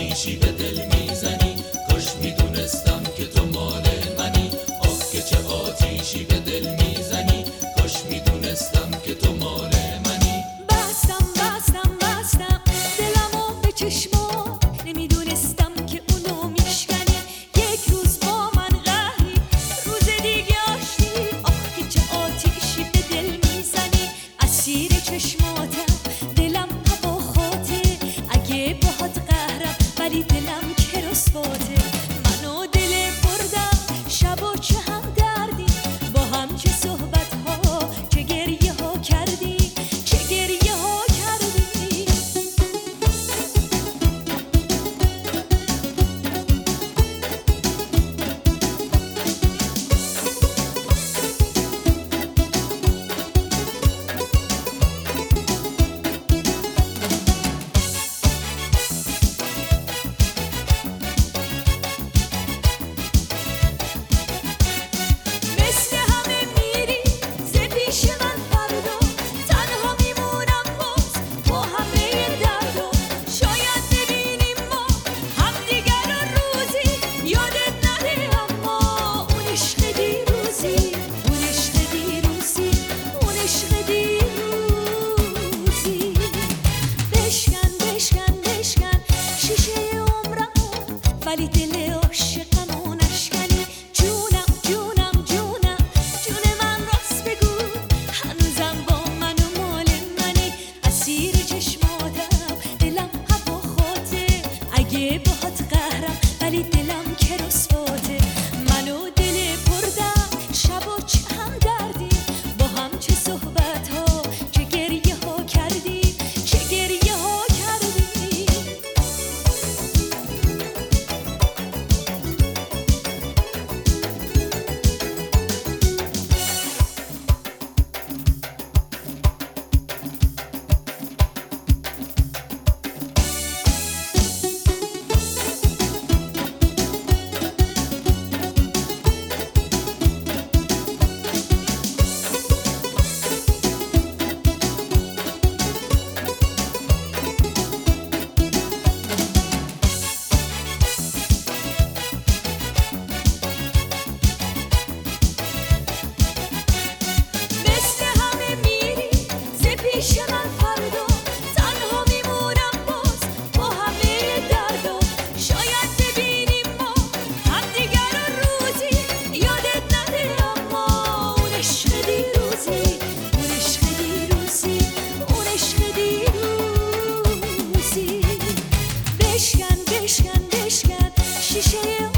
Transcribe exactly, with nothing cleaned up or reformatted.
آتیشی به دل میزنی، کاش میدونستم که تو مال منی. آه که چه آتیشی به دل میزنی، کاش میدونستم که تو مال منی. بستم بستم بستم دلمو به چشمات، نمیدونستم که اونو میشکنی. یک روز با من قهری، روز دیگه آشتی. آه که چه آتیشی به دل میزنی، اسیر چشماتم، دلم هواخاته. اگه باهات قهرم ولی دلم که رسواته. منو دل بردم شب و چه هم دردی، با هم چه صحبت ها چه گریه ها کردی، چه گریه ها کردی. مثل همه میری ز پیش من فردا، تنها میمونم باز با همه دردا. شاید ببینیم ما همدیگر رو روزی، یادت نره اما اون عشق دیروزی، اون عشق دیروزی، اون عشق دیروزی. بشکن بشکن بشکن شیشه عمرمو، ولی دل عاشقمو نشکنی. جونم جونم جونم جون من راست بگو، هنوزم با من و مال منی. اسیر چشماتم، دلم هواخاته. اگه باهات قهرم ولی دلم که رسواته. منو دل بردم شب و چه هم دردی، با هم چه صحبت ها چه گریه ها کردی، چه گریه ها کردی. مثل همه میری ز پیش من فردا، تنها میمونم باز با همه دردا. شاید ببینیم ما همدیگر رو روزی، یادت نره اما اون عشق دیروزی، اون عشق دیروزی، اون عشق دیروزی. بشکن بشکن بشکن شیشه